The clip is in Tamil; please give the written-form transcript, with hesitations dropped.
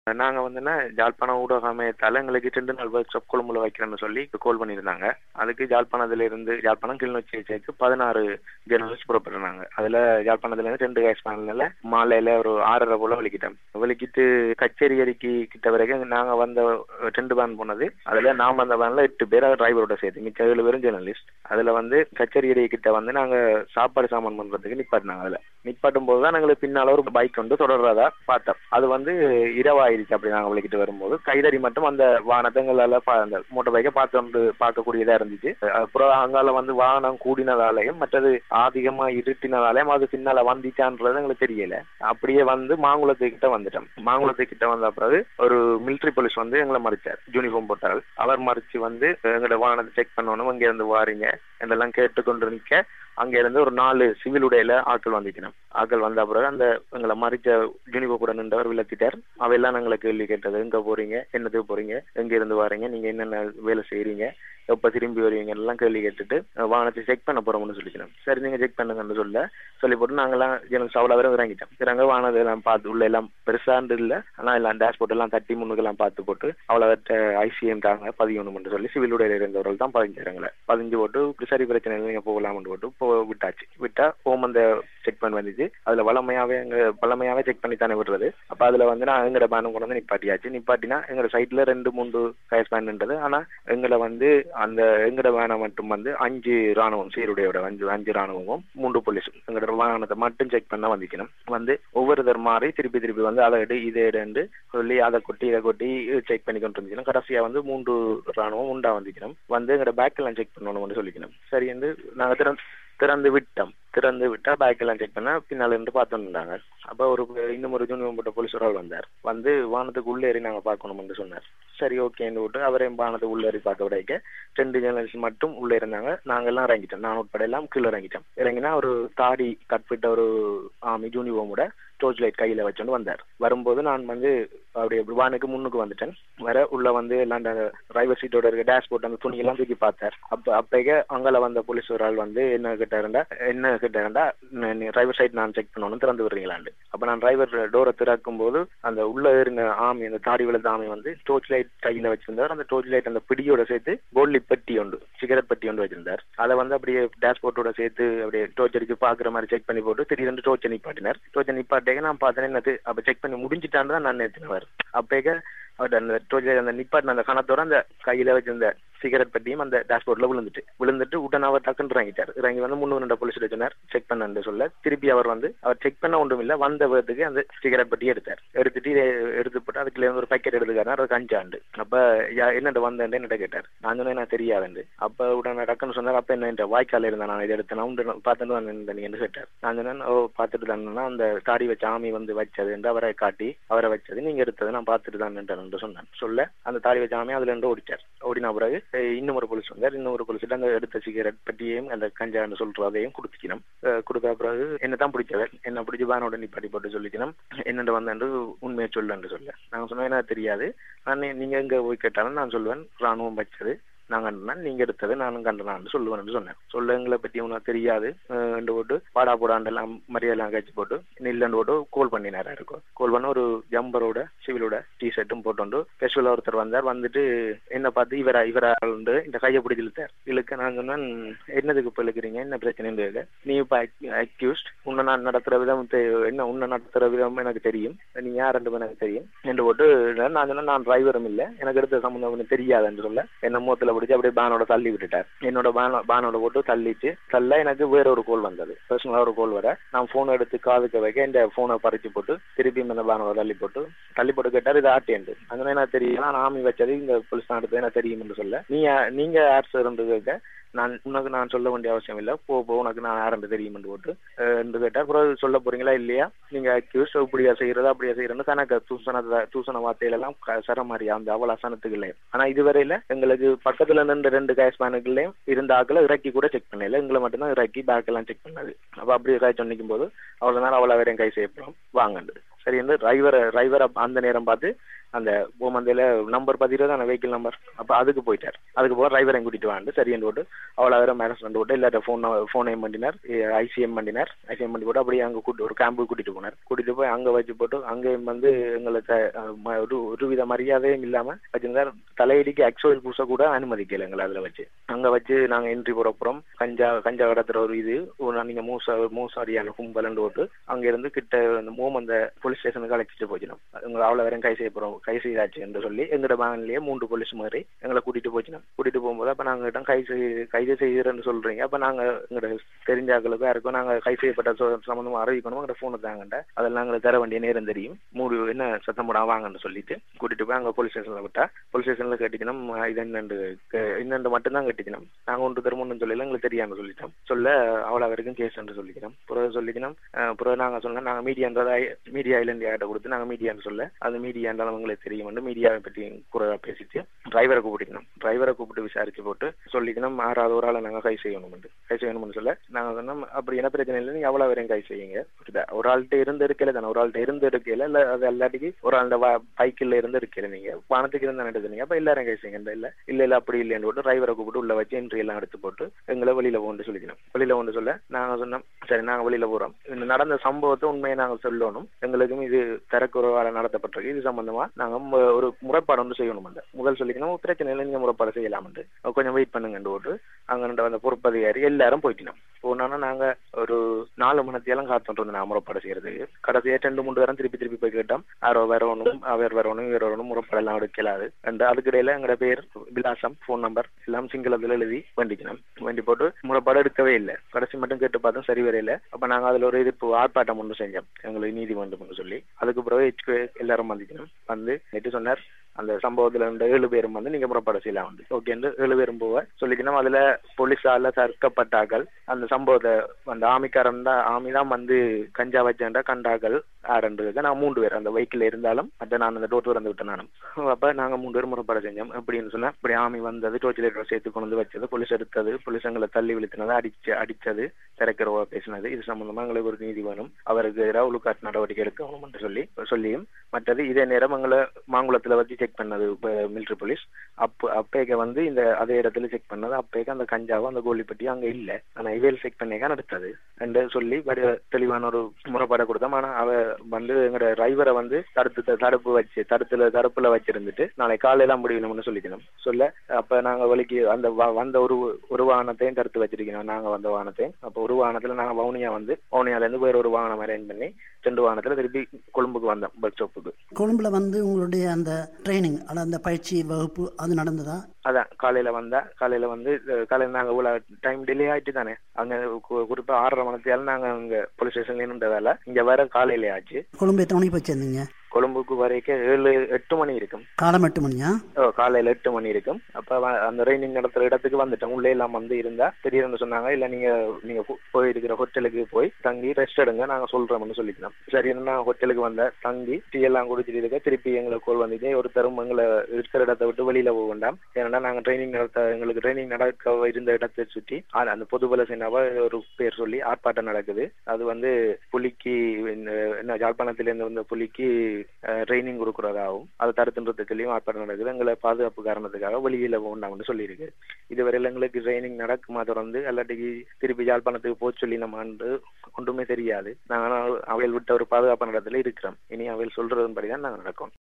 நாங்க வந்துன்னா யாழ்ப்பாணம் ஊடக அமையத்தால எங்களுக்கு 2 நாள் ஒர்க் ஷாப் கொழும்புல வைக்கிறேன்னு சொல்லி கால் பண்ணியிருந்தாங்க. அதுக்கு யாழ்ப்பாணம் கிளிநொச்சி சேர்த்து 16 ஜேர்னலிஸ்ட் புறப்பட்டிருந்தாங்க. அதுல யாழ்ப்பாணத்துல இருந்து 2 கேஸ் பேனல்ல மாலையில ஒரு 6:30 போல வெளிக்கிட்டு கச்சேரி அருகி கிட்ட வரைக்கும் நாங்க வந்த 2 வேன் போனது. அதுல நான் வந்த வேன்ல 8 பேர் டிரைவரோட சேர்த்து மிச்ச 7 பேரும் ஜேர்னலிஸ்ட். அதுல வந்து கச்சேரி அருகி கிட்ட வந்து நாங்க சாப்பாடு சாமான் பண்றதுக்கு நிப்பாட்டினாங்க. அதுல நிப்பாட்டும் போதுதான் எங்களுக்கு பின்னால ஒரு பைக் வந்து தொடர்றதா பார்த்தோம். அது வந்து இரவாயிருச்சு. அப்படி நாங்க விளக்கிட்டு வரும்போது கைதறி மட்டும் அந்த வாகனங்களால அந்த மோட்டர் பைக்கை பார்க்கக்கூடியதா இருந்துச்சு. அப்புறம் அங்கால வந்து வாகனம் கூடினதாலையும் மற்றது அதிகமா இருட்டினதாலையும் அது பின்னால வந்துச்சான்றது எங்களுக்கு தெரியல. அப்படியே வந்து மாங்குளத்துக்கிட்ட வந்துட்டோம். மாங்குளத்துக்கிட்ட வந்த பிறகு ஒரு மிலிட்டரி போலீஸ் வந்து எங்களை மறிச்சார். யூனிஃபார்ம் போட்டார்கள். அவர் மறிச்சு வந்து எங்களோட வாகனத்தை செக் பண்ணணும், இங்க இருந்து வாரீங்க என்றெல்லாம் கேட்டுக்கொண்டு நிற்க அங்க இருந்து ஒரு 4 சிவில் உடையில ஆட்கள் வந்துக்கணும். ஆட்கள் வந்த பிறகு அந்த எங்களை மறிச்ச யூனிஃபார்ம் கூட நின்றவர் விளக்கிட்டார். அவையெல்லாம் எங்களை கேள்வி கேட்டது, எங்க போறீங்க, என்னத்துக்கு போறீங்க, எங்க இருந்து வாரீங்க, நீங்க என்னென்ன வேலை செய்யறீங்க, எப்ப திரும்பி வருவீங்க எல்லாம் கேள்வி கேட்டுட்டு வாகனத்தை செக் பண்ண போறோம்னு சொல்லிக்கணும். சரி நீங்க செக் பண்ணுங்கன்னு சொல்லி போட்டு நாங்கெல்லாம் எனக்கு சவுளா இறங்கிட்டோம். இறங்க வாகனத்தை எல்லாம் பார்த்து உள்ள எல்லாம் பெருசாண்டு இல்லை, ஆனா எல்லாம் டேஷ்போர்ட் எல்லாம் தட்டி முன்னுக்கெல்லாம் பார்த்து போட்டு அவ்வளவு ஐசிஎம் தாங்க பதியணும்னு சொல்லி சிவில் உடையில இருந்தவர்கள் தான் பதிஞ்சாங்களே. பதிஞ்சு போட்டு சரி பிரச்சனை நீங்க போகலாம்னு போட்டு விட்டா ஹோம் அந்த செக் பண்ணி வந்துச்சு. அதுல பழமையாவே செக் பண்ணி தானே விடுறது. அப்ப அதுல வந்து நான் எங்கட பேனும் கொண்டு வந்து நிப்பாட்டினா எங்க சைட்ல 2-3 கயஸ் பேன்ன்றது. ஆனா எங்களை வந்து அந்த எங்கட வேனை மட்டும் வந்து 5 ராணுவம் சீருடையோட 5 ராணுவமும் 3 போலீஸும் எங்கட வாகனத்தை மட்டும் செக் பண்ண வந்துக்கணும். வந்து ஒவ்வொருத்தர் மாதிரி திருப்பி வந்து அதை இதை எடுன்னு சொல்லி அதை கொட்டி இதை கொட்டி செக் பண்ணி கொண்டு இருந்துச்சுன்னா கடைசியா வந்து 3 ராணுவம் உண்டா வந்துக்கணும். வந்து எங்கட பேக் எல்லாம் செக் பண்ணணும்னு சொல்லிக்கணும். சரி வந்து நாங்க திறந்து விட்டா பேக் எல்லாம் செக் பண்ணா பின்னால இருந்து பார்த்துருந்தாங்க. அப்ப இன்னும் ஒரு யூனிஃபார்ம் போட்ட போலீஸ் ஒரு ஆள் வந்தார். வந்து வாகனத்துக்கு உள்ளேறி நாங்க பார்க்கணும்னு சொன்னார். சரி ஓகேன்னு விட்டு அவரையும் வாகனத்துக்கு உள்ளேறி பார்க்க விடைக்க 2 ஜேர்னலிஸ்ட் மட்டும் உள்ளே இருந்தாங்க. நாங்க எல்லாம் இறங்கிட்டோம். நான் உட்பட எல்லாம் கீழே இறங்கினா ஒரு தாடி கட்பிட்ட ஒரு ஆர்மி யூனிஃபார்மோட டோர்ச் லைட் கையில வச்சுட்டு வந்தார். வரும்போது நான் வந்து அப்படியே வானுக்கு முன்னுக்கு வந்துட்டேன். வர உள்ள வந்து எல்லாம் டிரைவர் சீட்டோட இருக்க டேஷ்போர்ட் அந்த துணி எல்லாம் தூக்கி பார்த்தார். அப்ப அங்கால வந்த போலீஸ் ஒரு ஆள் வந்து என்ன கேட்டாருண்டா டிரைவர் சைட் நான் செக் பண்ணணும், திறந்து விடுறீங்களாண்டு. அப்ப நான் டிரைவர் டோரை திறக்கும் போது அந்த உள்ள இருந்த ஆமி, அந்த தாடி விழுந்த ஆமி வந்து டோர்ச் லைட் கையில வச்சிருந்தார். அந்த டோர்ச் லைட் அந்த பிடியோட சேர்த்து கோல்டி பெட்டி ஒன்று, சிகரெட் பெட்டி ஒன்று வச்சிருந்தார். அதை வந்து அப்படியே டேஷ்போர்ட்டோட சேர்த்து அப்படியே டோர்ச் அடிச்சு பாக்குற மாதிரி செக் பண்ணி போட்டு திடீர்னு டோர்ச்சை நிப்பாட்டினார். டோர்ச்சை நிப்பாட்டேங்க நான் பார்த்தேன் என்னது அப்ப செக் பண்ணி முடிஞ்சிட்டான்னு தான் நான் நிறுத்தினவர். அப்பேக அவர் அந்த டோர்ச் லைட் அந்த நிப்பாட்டின அந்த கணத்தோட அந்த கையில வச்சிருந்த சிகரெட் பட்டியும் அந்த டேஷ்போர்ட்ல விழுந்துட்டு உடனே அவர் டக்குன்னு இறங்கி வந்து 3 போலீஸ் சொன்னார் செக் பண்ணு சொல்ல. திருப்பி அவர் செக் பண்ண ஒன்றும் இல்லை, வந்த வேகத்துக்கு அந்த சிகரெட் பட்டியை எடுத்து போட்டு அதுக்குள்ள ஒரு பேக்கெட் எடுத்துக்காரு. அது கஞ்சாண்டு. அப்ப என்னட்ட வந்தேன் என்னட்ட கேட்டார். நான் சொன்னேன் நான் தெரியாதுண்டு. அப்ப உடனே டக்குன்னு சொன்னார். அப்ப என்ன வாய்க்கால இருந்தா நான் இதை எடுத்தேன் பார்த்துட்டு வந்தேன் நீங்க கேட்டார். நான் சொன்னேன் பார்த்துட்டு தானேன்னா அந்த தாடி வச்ச ஆமி வந்து வச்சது என்று அவரை காட்டி அவரை வச்சது நீங்க எடுத்தது நான் பார்த்துட்டு தான் என்று சொன்னேன். சொல்ல அந்த தாடி வச்ச ஆமி அதுல இருந்து ஓடிச்சார். ஓடின பிறகு இன்னும் ஒரு போலீஸ் வந்தார். இன்னும் ஒரு போலீஸ் அந்த எடுத்த சிகரெட் பட்டியையும் அந்த கஞ்சான்னு சொல்றதையும் கொடுத்துக்கணும். கொடுத்த பிறகு என்னதான் பிடிச்சவர் என்ன பிடிச்சி பேனோட நிப்பாட்டி போட்டு சொல்லிக்கணும். என்னென்று வந்து உண்மையை சொல்லுன்னு சொல்ல. நாங்க சொன்னோம் என்ன தெரியாது, நீங்க எங்க போய் கேட்டாலும் நான் சொல்லுவேன் ராணுவம் வச்சது நான் கண்டேன், நீங்க எடுத்தது நானும் கண்டனான்னு சொல்லுவேன்னு சொன்னேன். சொல்ல எங்களை பத்தி உனக்கு தெரியாது போட்டு பாடா போடாண்டெல்லாம் மரியாதைலாம் கழிச்சு போட்டு நில்லண்டு போட்டு கோல் பண்ணினாரா இருக்கும். கோல் பண்ண ஒரு ஜம்பரோட சிவிலோட டிஷர்ட்டும் போட்டு ஸ்பெஷலா ஒருத்தர் வந்தார். வந்துட்டு என்ன பார்த்து இவரா இந்த கையை பிடிச்சி இழுக்க நான் சொன்னேன் என்னதுக்கு இப்ப இழுக்கிறீங்க, என்ன பிரச்சனை, நீ இப்ப அக்யூஸ்ட், உன்னை நான் நடத்துற விதம் என்ன உன்னை நடத்துற விதம் எனக்கு தெரியும், நீ யாருன்னு எனக்கு தெரியும் என்று போட்டு நான் சொன்னேன் நான் டிரைவரும் இல்லை, எனக்கு எடுத்த சம்பந்தம் தெரியாதுன்னு சொல்ல என்ன மூத்துல பிடிச்சி அப்படியே பேனோட தள்ளி விட்டுட்டார். என்னோட பேனோட போட்டு தள்ள எனக்கு வேற ஒரு கோல் வந்தது. பர்சனலா ஒரு கோல் வர நான் போன் எடுத்து காதுக்க வைக்க இந்த போனை பறிச்சு போட்டு திருப்பி இந்த பேனோட தள்ளி போட்டு கேட்டார் இது ஆர்டிஎன்ட். அங்கே என்ன தெரியும் நான் ஆமி வச்சது இந்த போலீஸ் தான் எடுத்தது என்ன தெரியும்னு சொல்ல நீங்க யார் சார் கேட்க நான் சொல்ல வேண்டிய அவசியம் இல்லை, உனக்கு நான் யாருன்னு தெரியும் போட்டு என்று கேட்டா அப்புறம் சொல்ல போறீங்களா இல்லையா, நீங்க அக்யூஸ் இப்படியா செய்யறன்னு தனக்கு தூசண வார்த்தையில எல்லாம் சரமாரியா அந்த அவள் அசனத்துக்கு இல்லை. ஆனா இதுவரையில எங்களுக்கு பக்கத்துல நின்று 2 கேஸ்மேனுக்குள்ளேயும் இருந்த ஆக்களை இறக்கி கூட செக் பண்ணல, எங்களை மட்டும்தான் இறக்கி பேக் எல்லாம் செக் பண்ணது. அப்ப அப்படி காய்ச்சி நிற்கும் போது அவ்வளவு நேரம் அவளை வேற கை செய்யப்படும் வாங்கண்டு. சரி என்று டிரைவர் அந்த நேரம் பார்த்து அந்த ஓமந்தையில நம்பர் பதிவு அந்த வெஹிக்கிள் நம்பர் அப்போ அதுக்கு போயிட்டார். அதுக்கு போக டிரைவரை கூட்டிட்டு வாண்டு சரி என்று போட்டு அவ்வளோ வேற மேரேஜ் பண்ணி போட்டு இல்லாட்ட ஃபோனையும் பண்ணினார், ஐசிஎம் பண்ணி போட்டு அப்படியே அங்கே ஒரு கேம்புக்கு கூட்டிட்டு போய் அங்கே வச்சு போட்டு அங்கேயும் வந்து எங்களுக்கு ஒரு வித மரியாதையும் இல்லாமல் வச்சிருந்தார். தலையடிக்கு ஆக்சுவல் பூச கூட அனுமதிக்கல எங்களை அதில் வச்சு. அங்கே வச்சு நாங்கள் என்ட்ரி போகிறப்புறம் கஞ்சா கடத்துற ஒரு இது நீங்க மூசாரியான கும்பலன்னு போட்டு அங்கிருந்து கிட்ட அந்த போலீஸ் ஸ்டேஷனுக்கு அழைச்சிட்டு போச்சினோம். எங்களை அவ்வளோ வரையும் கை செய்தாச்சு என்று சொல்லி எங்களோட வேன்லயே 3 போலீஸ் மாதிரி எங்களை கூட்டிட்டு போச்சினோம். கூட்டிட்டு போகும்போது அப்ப நாங்க கைது செய்யறேன்னு சொல்றீங்க, அப்ப நாங்க எங்களோட தெரிஞ்சாக்களுக்கும் யாருக்கும் நாங்க கை செய்யப்பட்ட சம்பந்தமா அறிவிக்கணும், எங்களோட போனை தாங்கண்ட அதெல்லாம் எங்களுக்கு தர வேண்டிய நேரம் தெரியும், என்ன சத்தம் போட வாங்கன்னு சொல்லிட்டு கூட்டிட்டு போய் அங்க போலீஸ் ஸ்டேஷன்ல விட்டா போலீஸ் ஸ்டேஷன்ல கட்டிக்கணும். இது என்னண்டு மட்டும்தான் கட்டிக்கணும். நாங்க ஒன்று தருமோன்னு சொல்லல, எங்களுக்கு தெரியாம சொல்லிட்டோம். சொல்ல அவ்வளோ வரைக்கும் கேஸ் என்று சொல்லிக்கணும். பிறகு நாங்க சொன்னா நாங்க மீடியா ஐலண்ட் கொடுத்து நாங்க மீடியான்னு சொல்ல அது மீடியா இருந்தாலும் எங்களுக்கு தெரியும், மீடியாவை பற்றி குறைவா பேசிட்டு டிரைவரை கூப்பிட்டு விசாரிச்சு போட்டு சொல்லிக்கணும் 6வது ஒரு ஆளை நாங்க கை செய்யணும்னு சொல்ல நாங்க சொன்னோம் அப்படி என்ன பிரச்சனை இல்லை, நீங்க அவ்வளவு வரையும் கை செய்யுங்க. ஒரு ஆள்கிட்ட இருந்து இருக்கல தானே, ஒரு ஆள்கிட்ட இருந்து இருக்கல இல்ல அது எல்லாத்துக்கு ஒரு ஆள் பைக்கில் இருந்து இருக்கல, நீங்க பணத்துக்கு இருந்தா நடத்துனீங்க அப்ப எல்லாரும் கை செய்யுங்க. இல்ல அப்படி இல்லைன்னு போட்டு டிரைவரை கூப்பிட்டு உள்ள வச்சு என்ட்ரி எல்லாம் எடுத்து போட்டு எங்களை வெளியில போன்னு சொல்லிக்கணும். வெளியில போன்னு சொல்ல நாங்க சொன்னோம் சரி நாங்க வெளியில போறோம், நடந்த சம்பவத்தை உண்மையை நாங்க சொல்லணும், எங்களுக்கும் இது தரக்குறைவாக நடத்தப்பட்டிருக்கு, இது சம்பந்தமா நாங்க ஒரு முறைப்பாடு வந்து செய்யணும். முதல் சொல்லிக்கணும் பிரச்சனை இல்லை நீங்க முறைப்பாடு செய்யலாம், கொஞ்சம் வெயிட் பண்ணுங்கன்னு போட்டு அங்க அந்த பொறுப்பதிகாரி எல்லாரும் போயிட்டோம். போனோன்னா நாங்க ஒரு 4 மணித்தியெல்லாம் காத்துட்டு இருந்தோம் நான் முறைப்பாடு செய்யறதுக்கு. கடைசியா 2-3 பேரும் திருப்பி போய் கேட்டோம், யாரோ வரணும் வரணும் முறைப்பாடு எல்லாம் எடுக்கலாது. அதுக்கு இடையில எங்களோட பேர் விலாசம் போன் நம்பர் எல்லாம் சிங்களத்துல எழுதி வண்டி போட்டு முறைப்பாடு எடுக்கவே இல்லை. கடைசி மட்டும் கேட்டு பார்த்தோம் சரி வரையில. அப்ப நாங்க அதுல ஒரு எதிர்ப்பு ஆர்ப்பாட்டம் ஒன்று செஞ்சோம், எங்களுக்கு நீதி வேண்டும் சொல்லி. அதுக்கு பிறகு எல்லாரும் வந்து நேற்று சொன்னார் அந்த சம்பவத்துல 7 பேரும் வந்து நீங்க முறைப்பாடு செய்யலாம் ஓகே 7 பேரும் போக சொல்லிக்கணும். அதுல போலீஸால தற்கப்பட்டார்கள் அந்த சம்பவத்தை அந்த ஆமி தான் வந்து கஞ்சா வச்சா கண்டாக்கள் 6 நான் 3 பேர் அந்த வெஹிக்கிள் இருந்தாலும் மற்ற நான் அந்த டோர் வந்து விட்டேன் நானும். அப்ப நாங்க 3 பேரும் முறைப்பாடு செஞ்சோம். எப்படின்னு சொன்னா இப்படி ஆமி வந்தது டோர்ச் லைட் சேர்த்து கொண்டு வந்து வச்சது, போலீஸ் எடுத்தது, போலீஸ் எங்களை தள்ளி விழுத்தினது, அடிச்சது, திறக்கிறவா பேசினது, இது சம்பந்தமா எங்களுக்கு ஒரு நீதி வேணும், அவருக்கு எதிராக ஒழுக்காட்டு நடவடிக்கை எடுக்கணும் என்று சொல்லியும் மற்றது இதே நேரம் எங்களை மாங்குளத்துல வச்சு செக் பண்ணது மிலிட்டரி போலீஸ். அப்பேக்க வந்து இந்த அதே இடத்துல செக் பண்ணது, அப்பேக்க அந்த கஞ்சாவும் அந்த கோழிப்பட்டியும் அங்க இல்ல, ஆனா இவையில் செக் பண்ணிக்க நடத்தது என்று சொல்லி தெளிவான ஒரு முறைப்பாடை கொடுத்தோம். ஆனா அவ வந்து எங்களோட டிரைவரை வந்து தடுப்புல வச்சிருந்துட்டு நாளை காலையெல்லாம் முடியணும்னு சொல்லிக்கணும் சொல்ல. அப்ப நாங்க வழிக்கு அந்த வந்த ஒரு வாகனத்தையும் தடுத்து வச்சிருக்கணும், நாங்க வந்த வாகனத்தையும். அப்ப ஒரு வாகனத்துல நாங்க வவுனியால இருந்து வேற ஒரு வாகனம் அரேஞ்ச் பண்ணி 2 வாகனத்துல திருப்பி கொழும்புக்கு வந்தோம் பஸ் ஸ்டாப்புக்கு. கொழும்புல வந்து உங்களுடைய அந்த ட்ரைனிங் அந்த பயிற்சி வகுப்பு அது நடந்ததா? அதான் காலையில வந்து காலையில நாங்க இவ்வளவு டைம் டிலே ஆயிட்டு தானே அங்க குறிப்பா 6:30 மணித்தியால நாங்க அங்க போலீஸ் ஸ்டேஷன்ல இருந்ததால இங்க வேற காலையில ஆச்சு. கொழும்பு எத்தனை மணிக்கு போச்சிருந்தீங்க? கொழும்புக்கு வரைக்கும் 7-8 மணி இருக்கும். காலம் 8 மணியா? காலையில 8 மணி இருக்கும். அப்ப அந்த ட்ரைனிங் நடத்துற இடத்துக்கு வந்துட்டோம். உள்ளே எல்லாம் வந்து இருந்தா திடீர்னு சொன்னாங்க இல்ல நீங்க போயிருக்கிற ஹோட்டலுக்கு போய் தங்கி ரெஸ்ட் எடுங்க நாங்க சொல்றோம்னு சொல்லிக்கலாம். சரி நான் ஹோட்டலுக்கு வந்த தங்கி டீ எல்லாம் குடிச்சிட்டு இருக்க திருப்பி எங்களுக்கு கோல் வந்துச்சு ஒருத்தரும் எங்களை இருக்கிற இடத்தை விட்டு வெளியில போக வேண்டாம், ஏன்னா நாங்க எங்களுக்கு ட்ரைனிங் நடக்க இருந்த இடத்தை சுற்றி அந்த பொதுபல சேனாவா ஒரு பேர் சொல்லி ஆர்ப்பாட்டம் நடக்குது. அது வந்து புலிக்கு என்ன யாழ்ப்பாணத்திலிருந்து வந்த புலிக்கு ட்ரைனிங் கொடுக்கறதாகவும் அதை தடுத்துன்றதுக்குள்ளேயும் ஆர்ப்பாட்டம் நடக்குது, எங்களை பாதுகாப்பு காரணத்துக்காக வெளியில வேண்டாம்னு சொல்லியிருக்கு. இதுவரையில் எங்களுக்கு ட்ரைனிங் நடக்குமா தொடர்ந்து அல்லாட்டிக்கு திருப்பி யாழ்ப்பாணத்துக்கு போக சொல்லி நம்ம ஒன்றுமே தெரியாது. நாங்கள் அவையில் விட்ட ஒரு பாதுகாப்பு நடத்துல இருக்கிறோம். இனி அவையில் சொல்றதன்படிதான் நாங்கள் நடக்கும்.